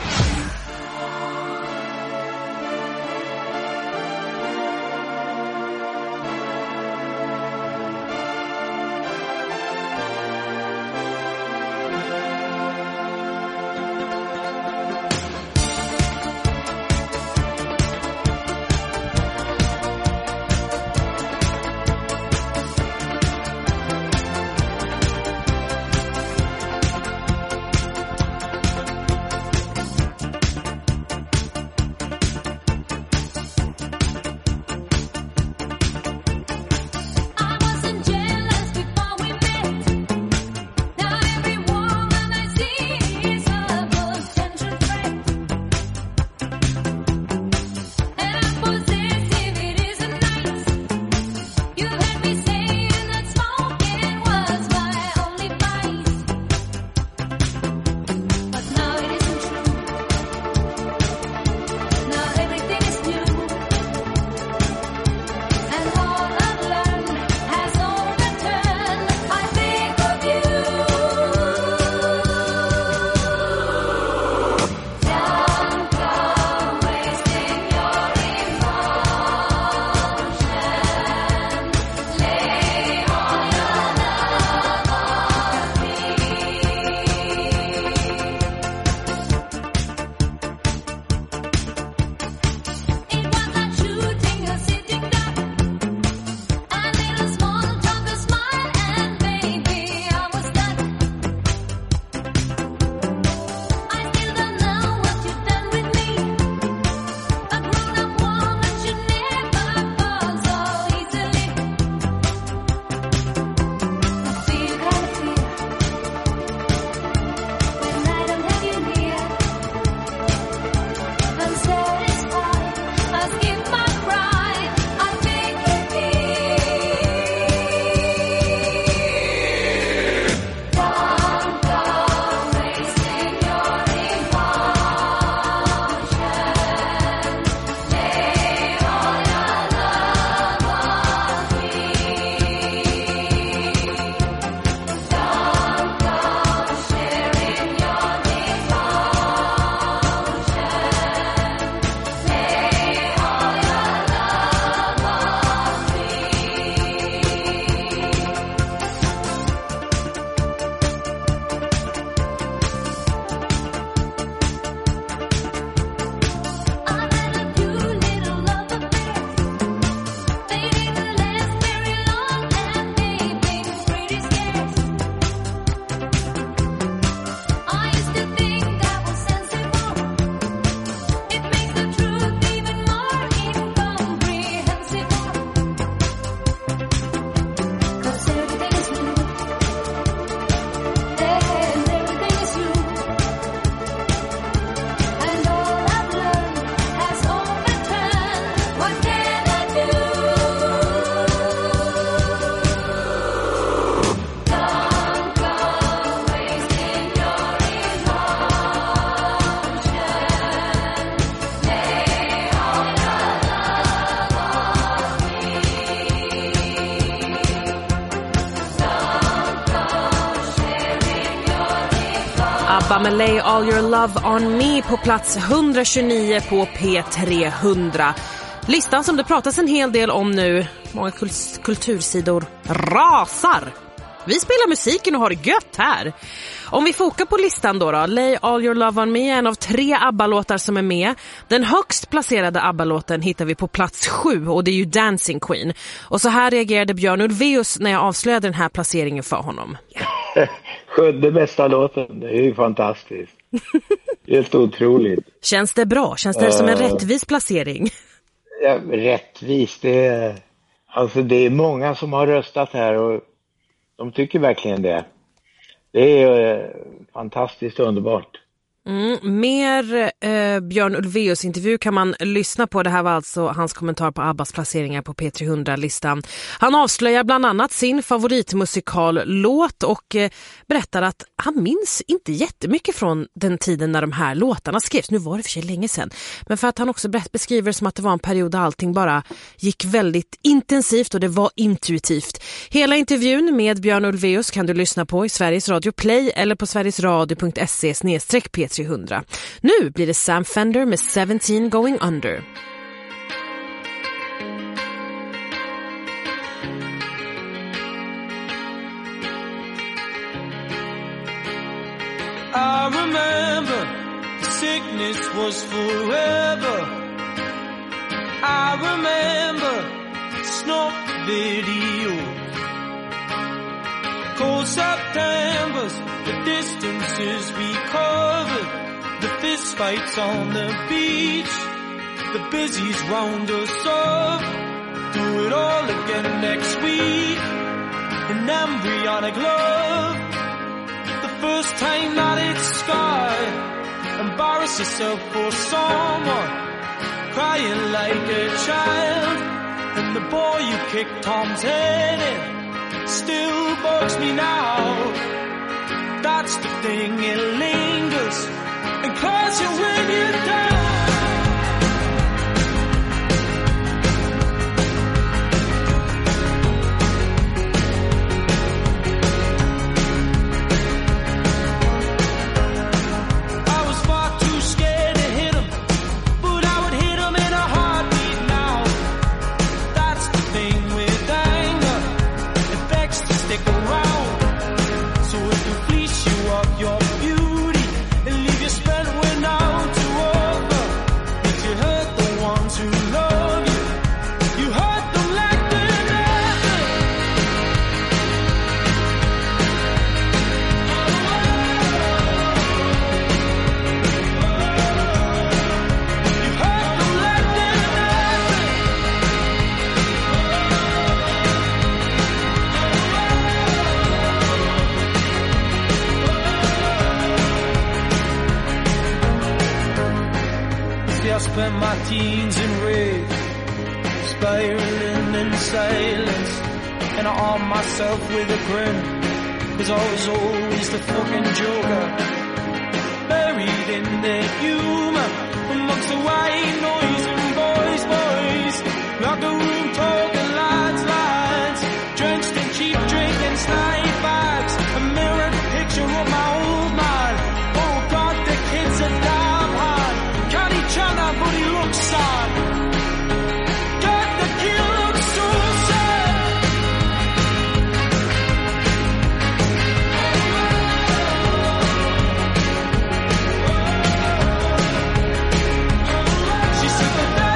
ABBA med Lay All Your Love On Me på plats etthundratjugonio på P trehundra. Listan som det pratas en hel del om nu, många kul- kultursidor rasar. Vi spelar musiken och har det gött här. Om vi fokar på listan då då. Lay All Your Love On Me är en av tre ABBA-låtar som är med. Den högst placerade ABBA-låten hittar vi på plats sju och det är ju Dancing Queen. Och så här reagerade Björn Ulvaeus när jag avslöjade den här placeringen för honom. Sjunde bästa låten, det är ju fantastiskt. Helt otroligt. Känns det bra? Känns det uh, som en rättvis placering? Ja, rättvis, det är... Alltså det är många som har röstat här och de tycker verkligen det. Det är eh, fantastiskt underbart. Mm, mer eh, Björn Ulvaeus intervju kan man lyssna på. Det här var alltså hans kommentar på Abbas placeringar på P trehundra-listan. Han avslöjar bland annat sin favoritmusikallåt och eh, berättar att han minns inte jättemycket från den tiden när de här låtarna skrevs. Nu var det för sig länge sedan. Men för att han också beskriver som att det var en period där allting bara gick väldigt intensivt och det var intuitivt. Hela intervjun med Björn Ulvaeus kan du lyssna på i Sveriges Radio Play eller på sverigesradio punkt se slash p trehundra. Nu blir det Sam Fender med seventeen Going Under. I remember sickness was forever. I remember snuff videos. Cold Septembers, the distances we covered, the fist fights on the beach, the busies round us up. Do it all again next week. An embryonic love, the first time that it's scarred. Embarrass yourself for someone, crying like a child. And the boy you kicked Tom's head in still bugs me now. That's the thing, it lingers and claws you when you're down. I was far too scared to hit him, but I would hit him in a heartbeat now. That's the thing with anger, it begs to stick around. So it can fleece you of your beauty and leave you spent when out to over. If you hurt the ones who love you, you hurt them like they're nothing. You hurt them like they're nothing. See, I spent my teens in rage, spiraling in silence, and I armed myself with a grin, 'cause I was always the fucking joker, buried in their humor, amongst the white noise and boys, boys, like a room talking lights, lights, drenched in cheap drink and snide bags, a mirrored picture of my old man. Oh God, the kid's a damn hard. Can't each other, but he looks sad. God, the kid looks so sad. She said the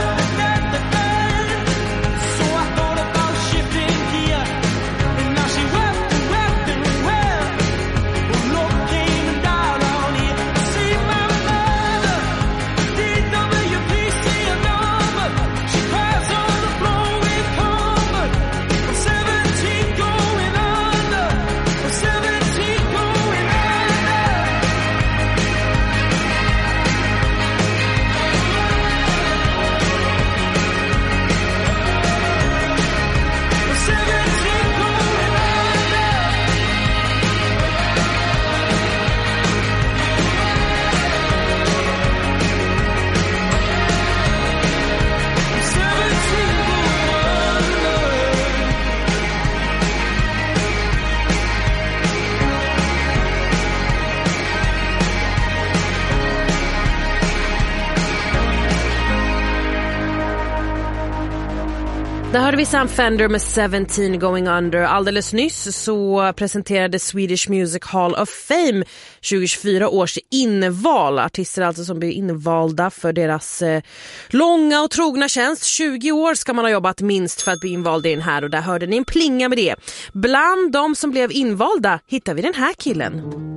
Där hörde vi Sam Fender med seventeen Going Under. Alldeles nyss så presenterade Swedish Music Hall of Fame tjugo tjugofyra års inval. Artister alltså som blir invalda för deras eh, långa och trogna tjänst. tjugo år ska man ha jobbat minst för att bli invald i den här, och där hörde ni en plinga med det. Bland de som blev invalda hittar vi den här killen.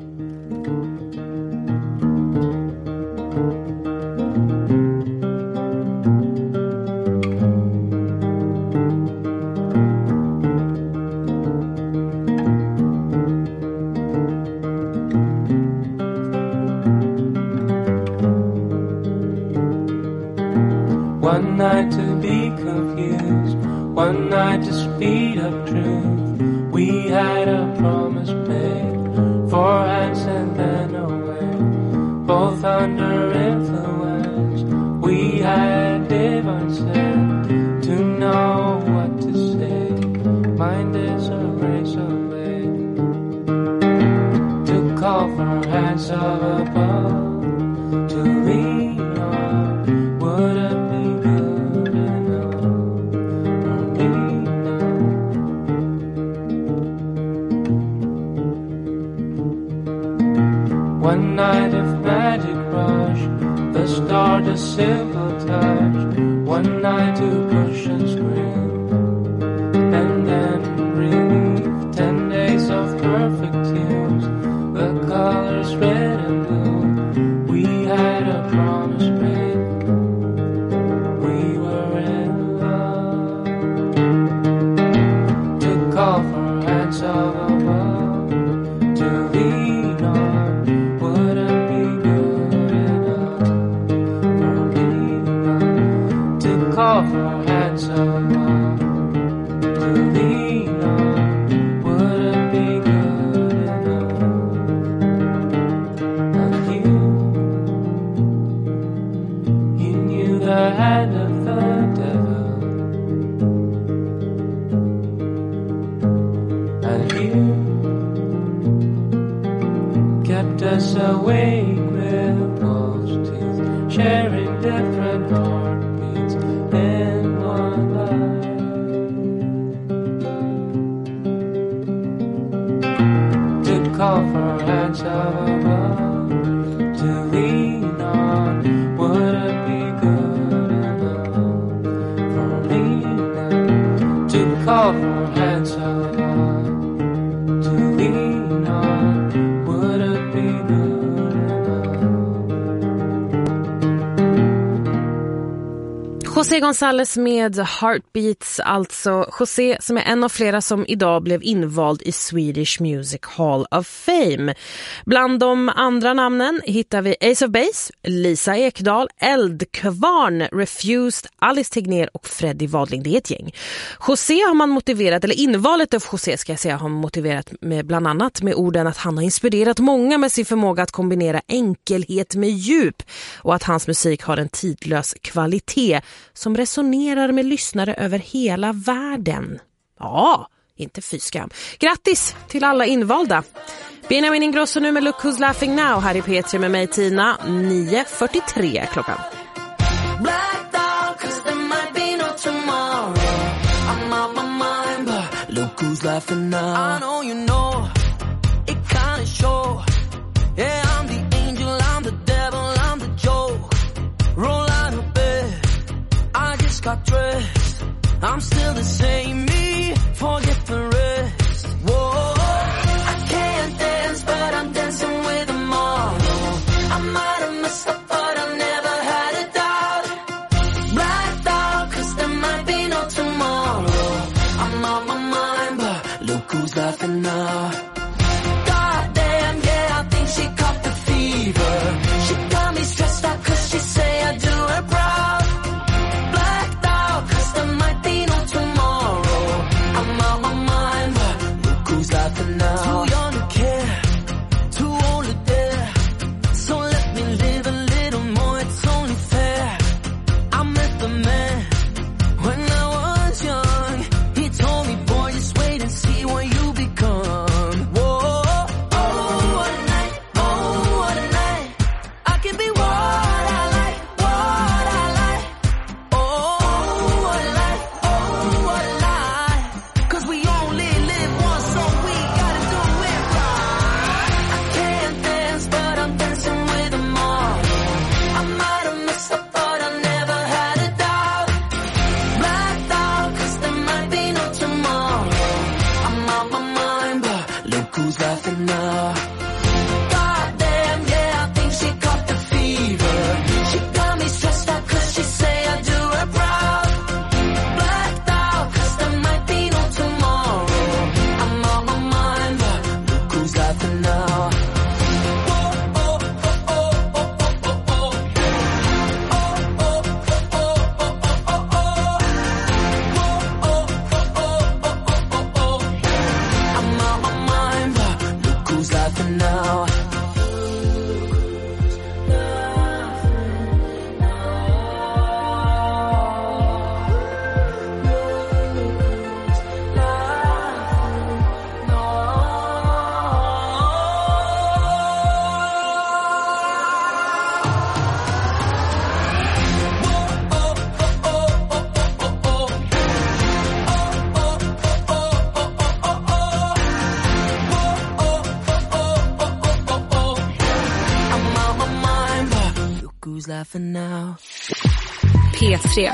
One night to be confused, one night to speed up truth. We had a promise made, four hands and then away, both under influence. We had divine sense to know what to say. Mind is a race away, to call for hands of above, to lean on. Would it one night of magic rush, the star to simple touch. One night to push and scream, and then relief. Ten days of perfect tunes, the colors red and blue. We had a promise made, we were in love. To call for hands of above, to lean on. Call for hands of love to lean on. Would it be good enough? And you, you knew the hand of the devil, and you kept us awake with false teeth, sharing different heartbeats in one life. To call for hands of above, to lean on. Would it be good enough for me now? To call for hands of above, to lean on. Would it be good enough? José González med Heartbeats, alltså José som är en av flera som idag blev invald i Swedish Music Hall of Fame. Bland de andra namnen hittar vi Ace of Base, Lisa Ekdahl, Eldkvarn, Refused, Alice Tegner och Freddie Wadling. Det är ett gäng. José har man motiverat, eller invalet av José ska jag säga, har man motiverat med bland annat med orden att han har inspirerat många med sin förmåga att kombinera enkelhet med djup och att hans musik har en tidlös kvalitet som resonerar med lyssnare över hela världen. Ja, inte fyskam. Grattis till alla invalda. Benjamin Ingrosso nu med Look Who's Laughing Now här i P tre med mig Tina. nio fyrtiotre klockan. Black dog, 'cause there might be no tomorrow. I'm out my mind, but look who's laughing now. I know you know, it kinda show. Yeah, I'm the angel, I'm the devil, I'm the joke. Roll out of bed, I just got dressed. I'm still the same me, forget the rest. Whoa, I can't dance, but I'm dancing with them all. I might have messed up, but I never had a doubt. Black dog, 'cause there might be no tomorrow. I'm out my mind, but look who's laughing now. God damn, yeah, I think she caught the fever. She got me stressed out 'cause she say I do her proud. Black dog, 'cause there might be no tomorrow. I'm out my mind. for now. P tre.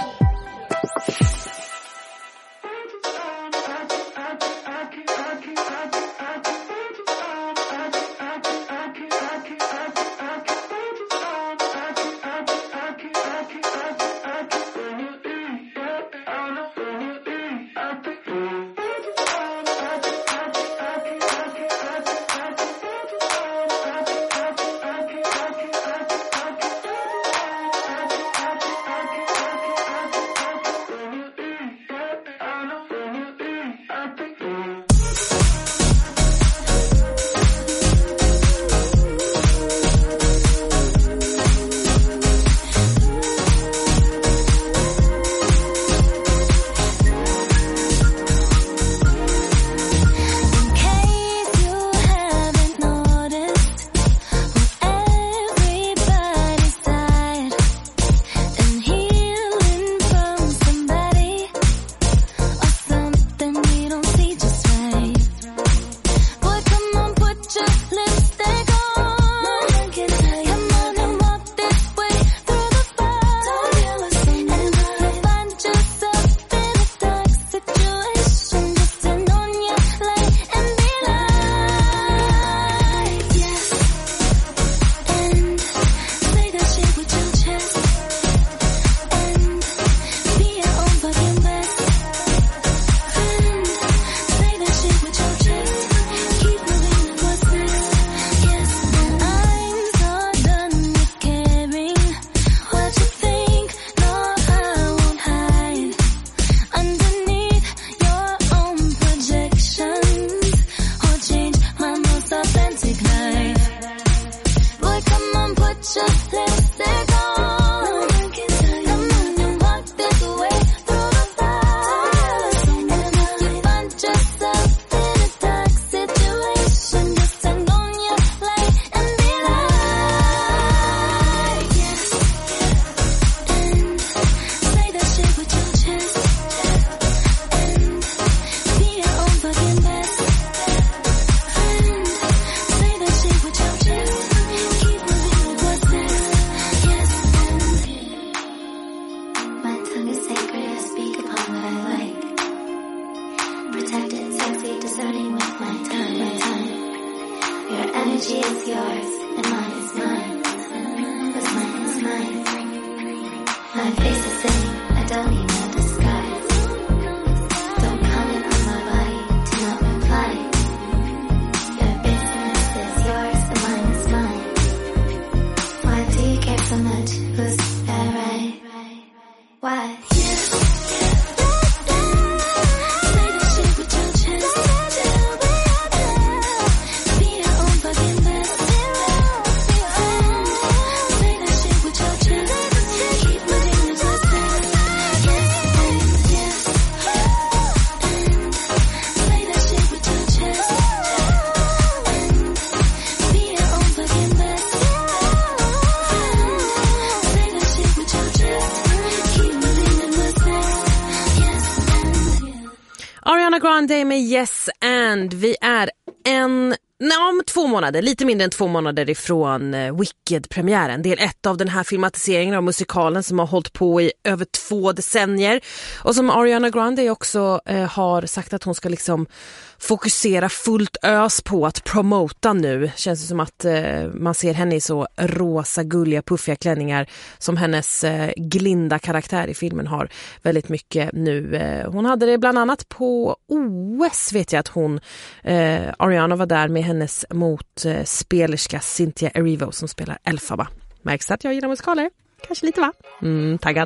Grande med Yes and vi är en nej, om två månader, lite mindre än två månader ifrån uh, Wicked-premiären. Del ett av den här filmatiseringen av musikalen som har hållit på i över två decennier. Och som Ariana Grande också uh, har sagt att hon ska liksom fokusera fullt ös på att promota nu. Känns det som att uh, man ser henne i så rosa, gulliga, puffiga klänningar som hennes uh, glinda karaktär i filmen har väldigt mycket nu. Uh, hon hade det bland annat på O S, vet jag att hon, uh, Ariana var där med hennes motspelerska Cynthia Erivo som spelar Elphaba. Märks att jag gillar musikaler? Kanske lite, va? Mm, taggad.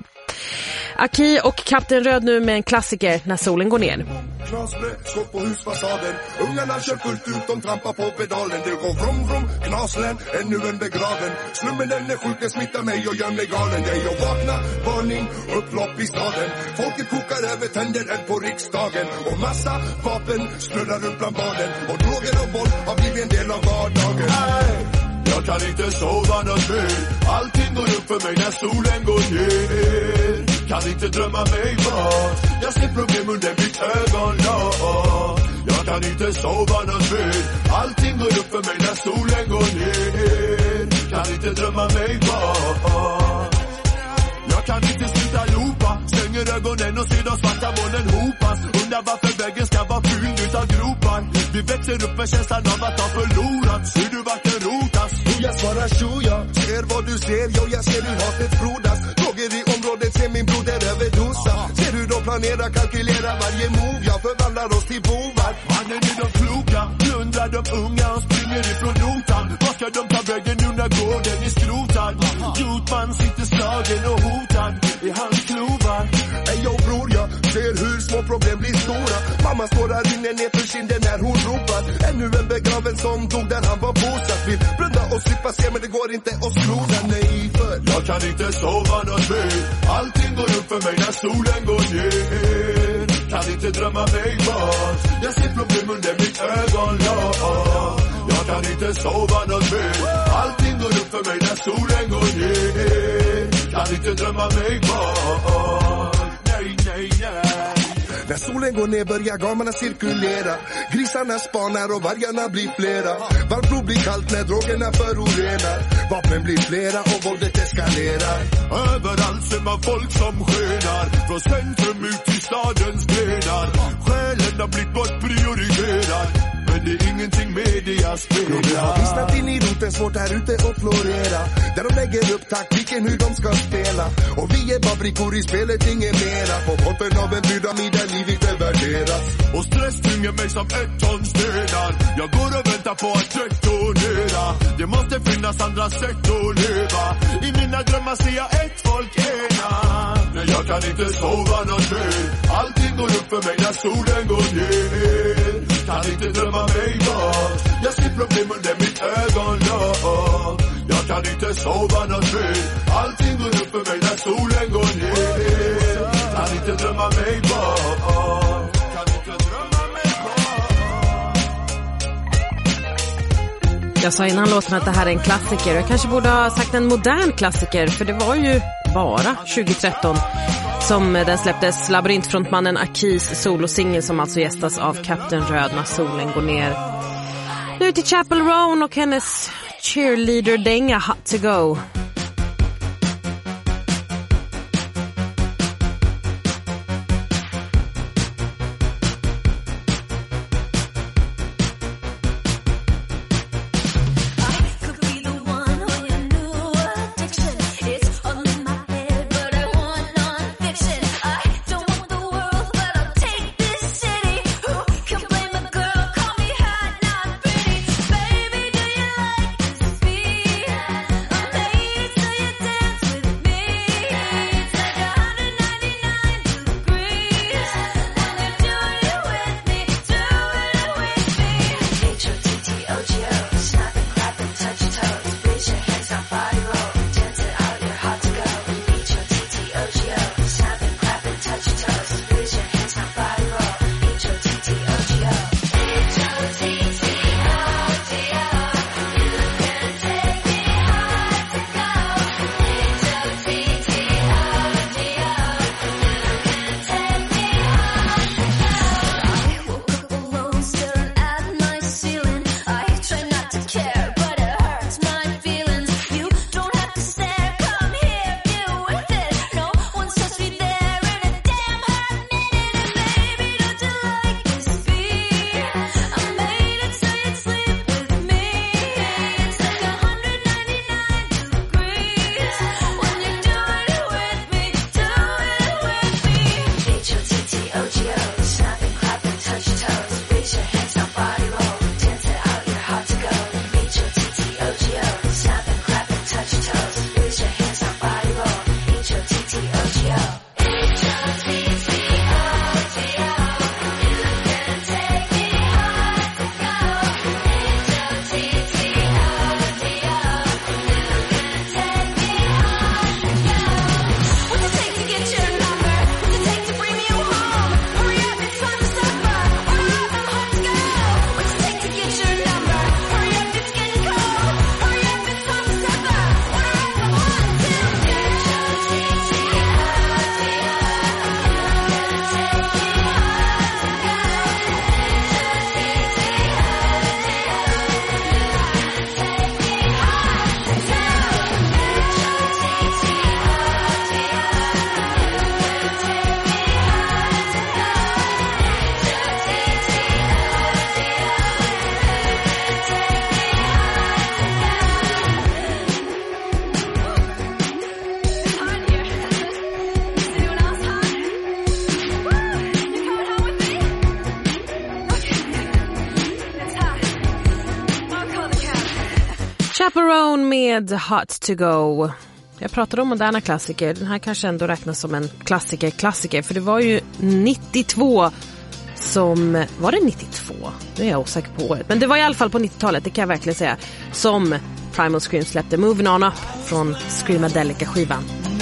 Aki och Kapten Röd nu med en klassiker När solen går ner. Knasbrä, skott på husfasaden. Ungarna kör fullt ut, de trampar på pedalen. Det går vrom vrom, knaslän, ännu en begraven. Slummen den är sjuk, den smittar mig och gör mig galen. Det är jag vakna, varning, upplopp i staden. Folket kokar över tänder än på riksdagen. Och massa vapen snurrar upp bland barnen. Och droger och våld har blivit en del av vardagen. Hey! Jag kan inte sova något mer. Allting går upp för mig när solen går ner. Kan inte drömma mig bort. Jag ser problem under mitt ögonlock. Jag kan inte sova något mer. Allting går upp för mig när solen går ner. Kan inte drömma mig bort. kan inte sluta loopa. Stänger ögonen och ser de svarta molnen hopas. Undrar varför väggen ska vara fylld utav gropar. Vi växer upp med känslan av att ha förlorat. Ser du vart den rotas? Och jag svarar tjo, jag ser vad du ser. Jo, jag ser hur hatet frodas. Droger i området, ser min broder överdosa. Ser hur de planerar, kalkylerar varje move. Jag förvandlar oss till bovar. Mannen är de kloka, plundrar de unga och springer ifrån notan. Vad ska de ta vägen nu när gården är skrotad? Jordman sitter slagen och hotad i hans klovar. Ey yo bror, jag ser hur små problem blir stora. Mamma står där inne ner för kinden när hon ropar. Ännu en begraven som dog där han var bosatt. Vill blunda och slippa se men det går inte att skroda. Nej, för jag kan inte sova något mer. Allting går upp för mig när solen går ner. Kan inte drömma mig bort. Jag ser problem under mitt ögonlock. Jag kan inte sova något mer. Allting går upp för mig när solen går ner. Kan inte drömma mig bort. Nej, nej, nej. När solen går ner börjar gamarna cirkulera. Grisarna spanar och vargarna blir flera. Varmt blod blir kallt när drogerna förorenar. Vapen blir flera och våldet eskalerar. Överallt ser man folk som skenar. Från centrum ut till stadens grenar. Själen har blivit bortprioriterad. Men det är ingenting media spelar. Det har vissnat in i roten, svårt här ute att florera. Där de lägger upp taktiken hur de ska spela. Och vi är bara brickor i spelet, inget mera. På botten av en pyramid där livet är värderas. Och stress tynger mig som ett ton stenar. Jag går och väntar på att detonera. Det måste finnas andra sätt att leva. I mina drömmar ser jag ett folk ena. Men jag kan inte sova något mer. Allting går upp för mig när solen går ner. Kan inte drömma mig bort. Jag ser problem under mitt ögonlock. Jag kan inte sova något mer. Allting går upp för mig när solen går ner. Kan inte drömma mig bort. Kan inte drömma mig bort. Jag sa innan låten att det här är en klassiker. Jag kanske borde ha sagt en modern klassiker. För det var ju bara tjugo-tretton som den släpptes. Labyrintfrontmannen Akis solosingel som alltså gästas av Kapten Röd när solen går ner. Nu till Chappell Roan och hennes cheerleader-dänga Hot to Go. Baby, do you like this beat? Chaperone med Hot to Go. Jag pratade om moderna klassiker. Den här kanske ändå räknas som en klassiker, klassiker. För det var ju nittiotvå som... Var det nittiotvå? Nu är jag osäker på året. Men det var i alla fall på nittiotalet, det kan jag verkligen säga. Som Primal Scream släppte Moving On Up från Screamadelica-skivan.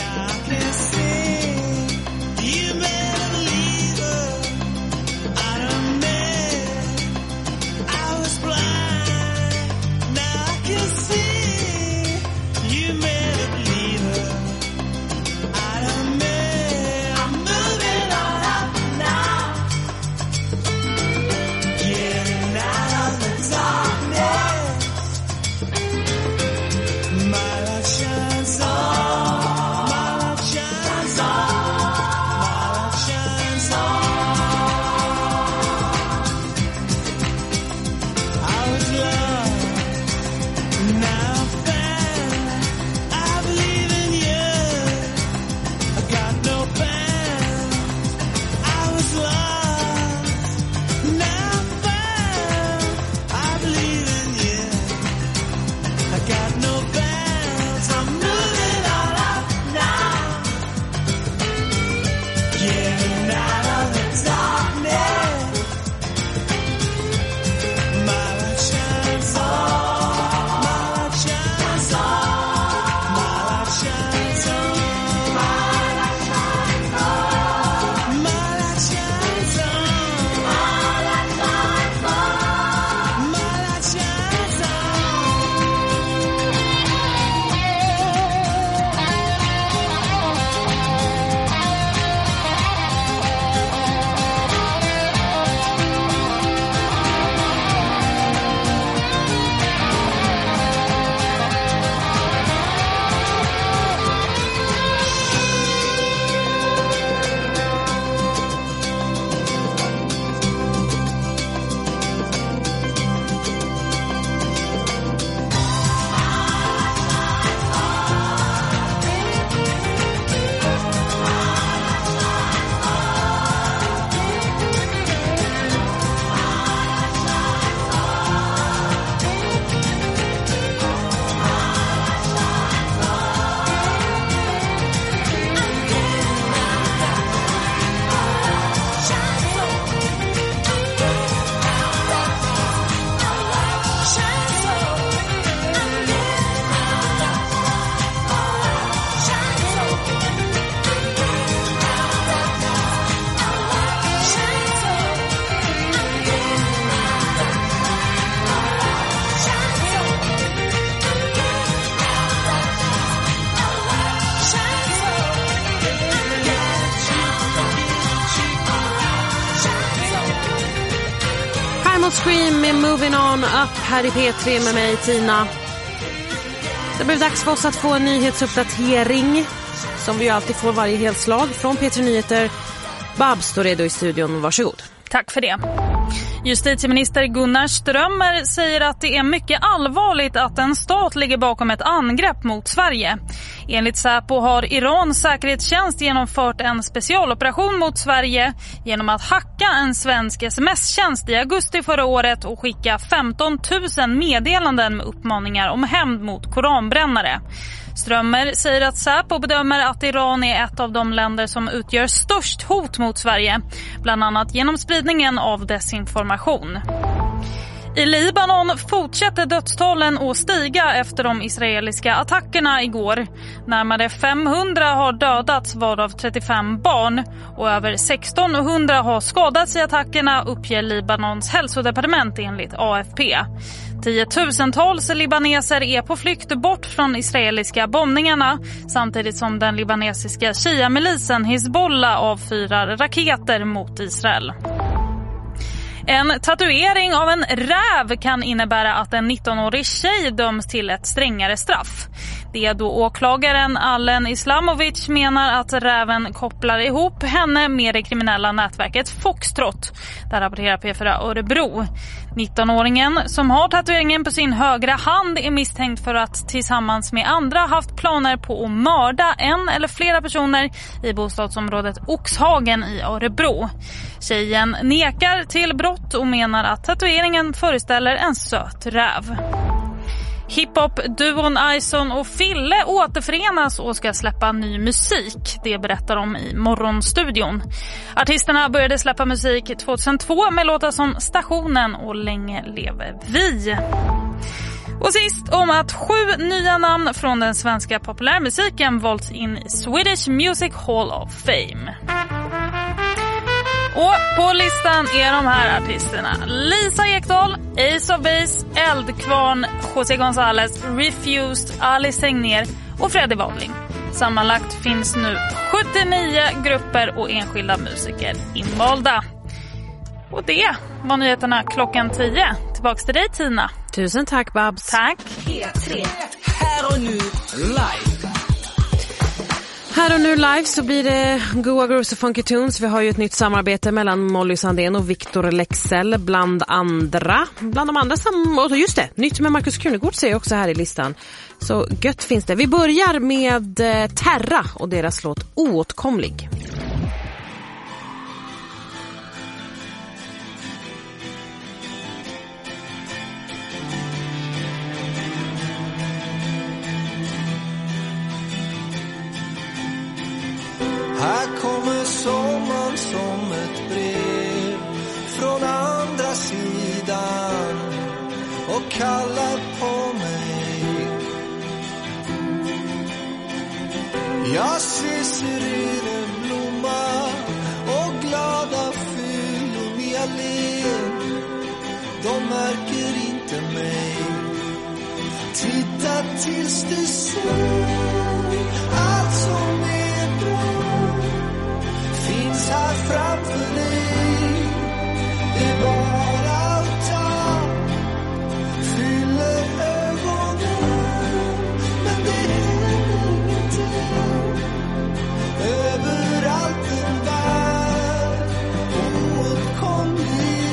Scream med Moving On Up här i P tre med mig, Tina. Det blev dags för oss att få en nyhetsuppdatering som vi ju alltid får varje helslag från P tre Nyheter. Babs står redo i studion, varsågod. Tack för det. Justitieminister Gunnar Strömmer säger att det är mycket allvarligt att en stat ligger bakom ett angrepp mot Sverige. Enligt Säpo har Irans säkerhetstjänst genomfört en specialoperation mot Sverige genom att hacka en svensk sms-tjänst i augusti förra året och skicka femton tusen meddelanden med uppmaningar om hämnd mot koranbrännare. Strömmer säger att Säpo bedömer att Iran är ett av de länder som utgör störst hot mot Sverige, bland annat genom spridningen av desinformation. I Libanon fortsätter dödstalen att stiga efter de israeliska attackerna igår. Närmare femhundra har dödats, varav trettiofem barn, och över sextonhundra har skadats i attackerna, uppger Libanons hälsodepartement enligt A F P. Tiotusentals libaneser är på flykt bort från israeliska bombningarna, samtidigt som den libanesiska Shia-milisen Hezbollah avfyrar raketer mot Israel. En tatuering av en räv kan innebära att en nittonårig tjej döms till ett strängare straff. Det är då åklagaren Alen Islamovic menar att räven kopplar ihop henne med det kriminella nätverket Foxtrot. Där rapporterar P fyra Örebro. nittonåringen som har tatueringen på sin högra hand är misstänkt för att tillsammans med andra haft planer på att mörda en eller flera personer i bostadsområdet Oxhagen i Örebro. Tjejen nekar till brott och menar att tatueringen föreställer en söt räv. Hiphop-duon Ison och Fille återförenas och ska släppa ny musik. Det berättar de i Morgonstudion. Artisterna började släppa musik tjugohundratvå med låtar som Stationen och Länge lever vi. Och sist om att sju nya namn från den svenska populärmusiken valts in i Swedish Music Hall of Fame. Och på listan är de här artisterna: Lisa Ekdahl, Ace of Base, Eldkvarn, José González, Refused, Alice Tegnér och Freddie Wadling. Sammanlagt finns nu sjuttionio grupper och enskilda musiker invalda. Och det var nyheterna klockan tio. Tillbaks till dig, Tina. Tusen tack, Babs. Tack. P tre. Här och nu live. Här och nu live så blir det Goa Grooves och Funky Tunes. Vi har ju ett nytt samarbete mellan Molly Sandén och Victor Lexell bland andra. Bland de andra sam- och just det, nytt med Markus Krunegård ser jag också här i listan. Så gött finns det. Vi börjar med eh, Terra och deras låt Oåtkomlig. Här kommer sommaren som ett brev från andra sidan och kallar på mig. Jag ser sirenen blomma och glada fyllon i allén. De märker inte mig. Titta tills du ser allt som är bra finns här framför dig. Det är bara att ta, fyller ögonen, men det händer ingenting. Överallt en värld oåtkomlig.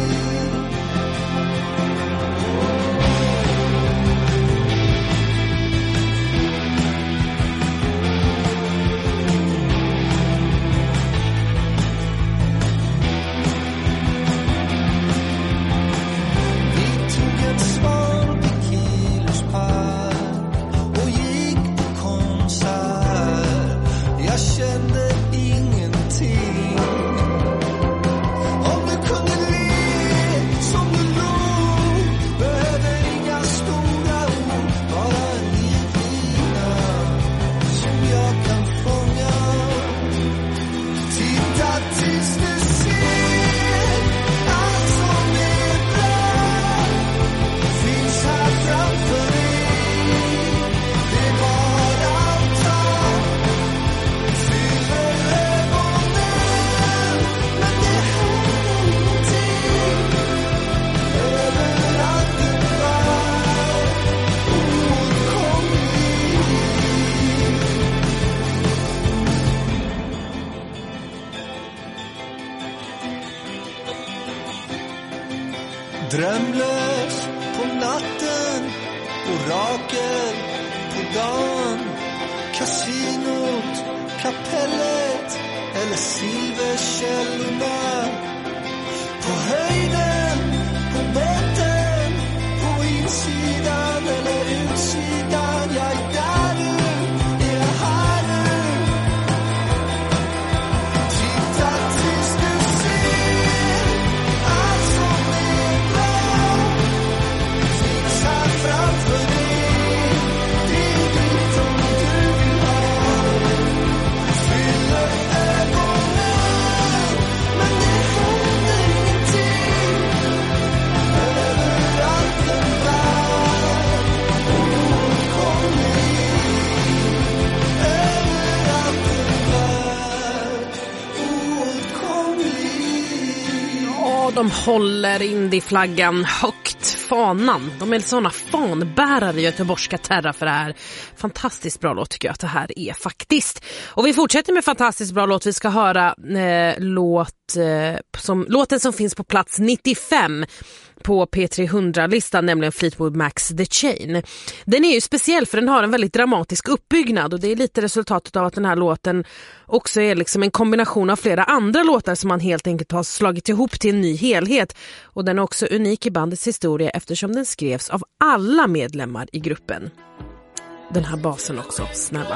Drömlös på natten, orakel på dagen. Kasinot, kapellet eller silverkällorna. På höjden, på botten, på insidan eller utsidan. Jag är där du, är jag här nu. Titta tills du ser allt som är bra finns här framför dig. Det är ditt om du vill ha. Fyller ögonen, men det händer ingenting. Överallt en värld oåtkomlig. Överallt en värld oåtkomlig. Ja, de håller indieflaggan högt, fanan. De är såna fanbärare i göteborgska Terra för det här. Fantastiskt bra låt tycker jag att det här är faktiskt. Och vi fortsätter med fantastiskt bra låt. Vi ska höra eh, låt, eh, som, låten som finns på plats nittiofem på P trehundra-listan, nämligen Fleetwood Macs The Chain. Den är ju speciell för den har en väldigt dramatisk uppbyggnad och det är lite resultatet av att den här låten också är liksom en kombination av flera andra låtar som man helt enkelt har slagit ihop till en ny helhet. Och den är också unik i bandets historia eftersom den skrevs av alla medlemmar i gruppen. Den här basen också, snälla.